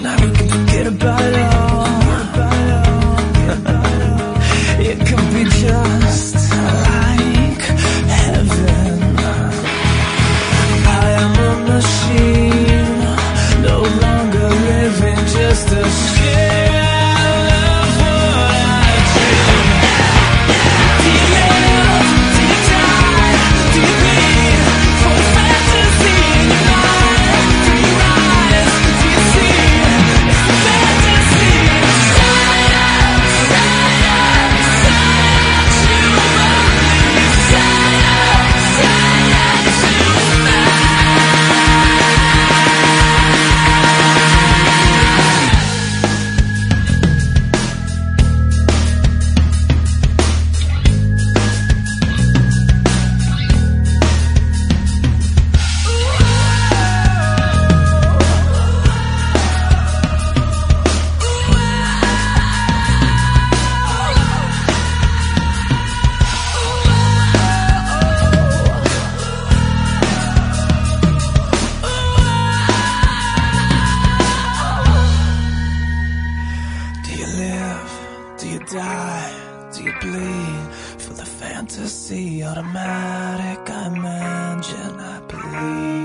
tonight we can forget about it all. It could be just like heaven. I am a machine, no longer living, just a shell of what I dream. Do you live? Do you die? Do you bleed for fantasy in your mind? Do you rise? Do you see? It's a fantasy. Sign up, sign up, sign up to believe. Sign up to automatic, I imagine, I believe.